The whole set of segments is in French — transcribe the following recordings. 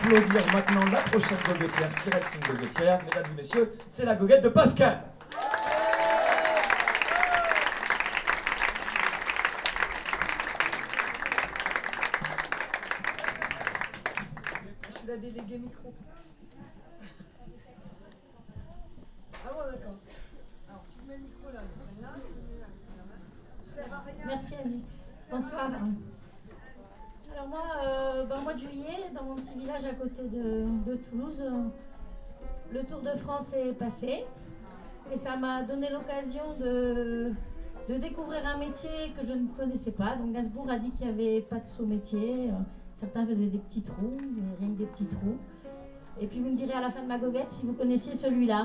applaudir maintenant la prochaine goguetière qui reste une goguetière. Mesdames et messieurs, c'est la goguette de Pascal. Je suis la déléguée micro. Ah bon, d'accord. Alors, tu mets le micro là, là. Merci Annie. Bonsoir. Alors moi, au mois de juillet, dans mon petit village à côté de Toulouse, le Tour de France est passé et ça m'a donné l'occasion de découvrir un métier que je ne connaissais pas. Donc Gainsbourg a dit qu'il n'y avait pas de sous-métier. Certains faisaient des petits trous, rien que des petits trous. Et puis vous me direz à la fin de ma goguette si vous connaissiez celui-là.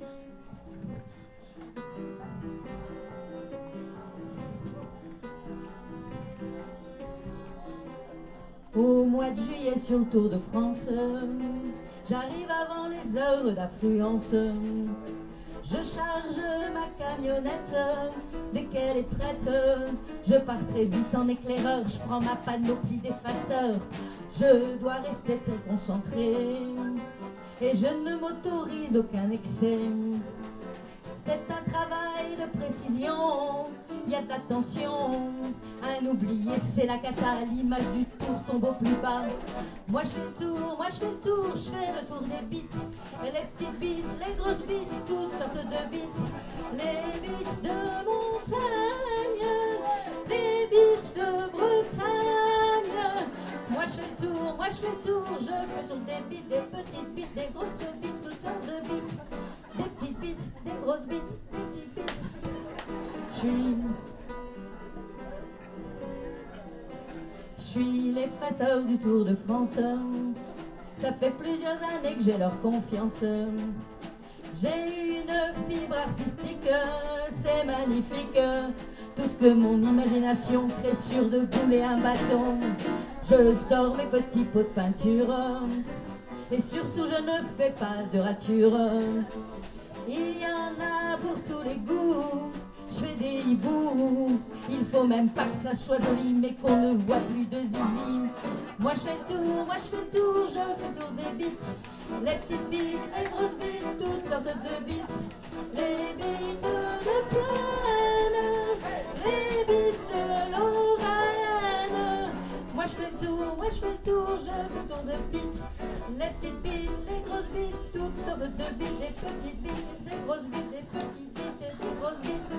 Au mois de juillet sur le Tour de France, j'arrive avant les heures d'affluence. Je charge ma camionnette, dès qu'elle est prête, je pars très vite en éclaireur, je prends ma panoplie d'effaceur. Je dois rester très concentré et je ne m'autorise aucun excès. C'est un travail de précision, il y a de l'attention. Un oublié, c'est la cata, l'image du tour tombe au plus bas. Moi je fais le tour, je fais le tour des bites. Et les petites bites, les grosses bites, toutes sortes de bites. Les bites de montagne, les bites de Bretagne. Moi je fais le tour, je fais le tour des bites, des petites bites, des grosses bites, toutes sortes de bites. Des petites bites, des grosses bites, des petites bites. Je suis l'effaceur du Tour de France. Ça fait plusieurs années que j'ai leur confiance. J'ai une fibre artistique, c'est magnifique. Tout ce que mon imagination crée sur deux boules et un bâton. Je sors mes petits pots de peinture et surtout je ne fais pas de rature. Il y en a pour tous les goûts, je fais des hiboux. Il faut même pas que ça soit joli mais qu'on ne voit plus de zizi. Moi je fais le tour, je fais le tour des bites. Les petites bites, les grosses bites, toutes sortes de bites. Les bites de Plaine, les bites de Lorraine. Moi je fais le tour, je fais le tour de bites. Les petites bites, les grosses bites, toutes sortes de bites. Les petites bites, les grosses bites, les petites bites et les grosses bites.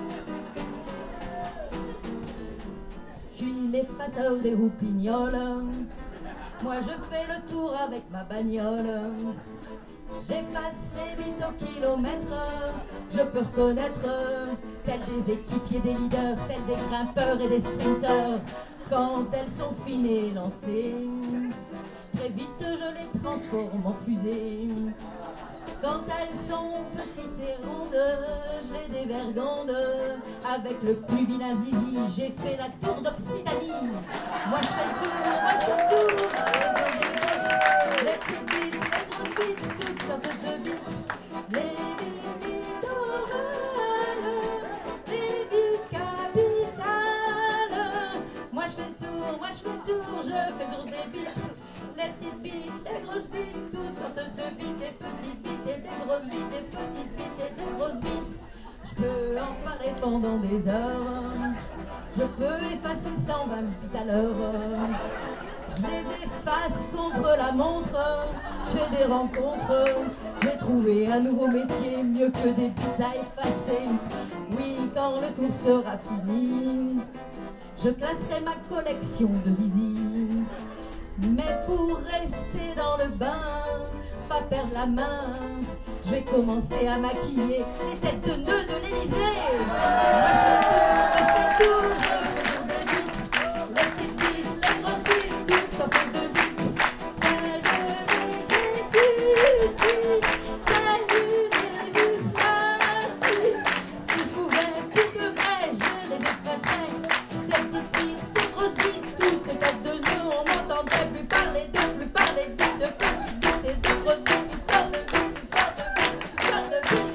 Je suis l'effaceur des roupignoles. Moi je fais le tour avec ma bagnole. J'efface les bites au kilomètre. Je peux reconnaître celles des équipiers, des leaders, celles des grimpeurs et des sprinteurs. Quand elles sont fines et lancées, très vite je les transforme en fusées. Quand elles sont petites et rondes, je les dévergonde. Avec le plus vilain zizi, j'ai fait la tour d'Occitanie. Moi je fais le tour, les petites bites, les grosses bites, toutes sortes de bites. Les bites d'Orale, les bites capitales. Moi je fais le tour, je fais le tour des bites. Les petites bites, les grosses bites, toutes sortes de bites, des petites bites et des grosses bites, des petites bites et des grosses bites. Je peux en parler pendant des heures. Je peux effacer 120 bites à l'heure. Je les efface contre la montre. Je fais des rencontres. J'ai trouvé un nouveau métier, mieux que des bites à effacer. Oui, quand le tour sera fini, je classerai ma collection de zizi. Mais pour rester dans le bain, pas perdre la main, je vais commencer à maquiller les têtes de nœuds de l'Élysée. Moi je fais le tour, je fais le tour des bites. Les petites bites, les grosses bites, toutes sortes de bites. Celles de l'exécutif, celles du législatif. Si je pouvais plus de vrai, je les effacerais. Ces petites bites, ces grosses bites, toutes ces têtes de nœuds, on n'entendrait plus parler de bites, de petites bites et de grosses bites. Toutes sortes de bites, toutes sortes de bites, toutes sortes de bites.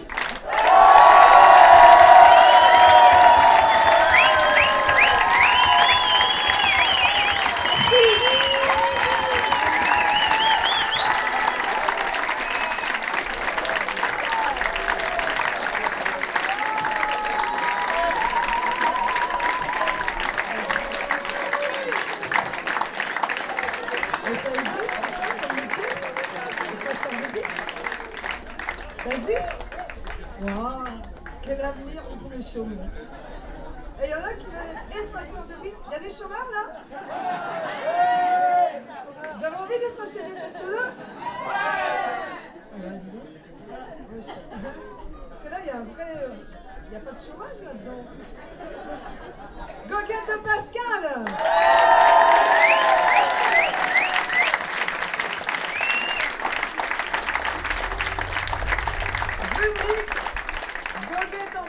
ça existe, ça, comme métier? Effaceur de bite? Ça existe? Waouh, quel avenir pour les chômeurs. Et il y en a qui veulent être effaceurs de bite. Il y a des chômeurs là? Vous avez envie d'effacer des têtes de l'eau? Parce que là, il y a un vrai... Il n'y a pas de chômage là-dedans.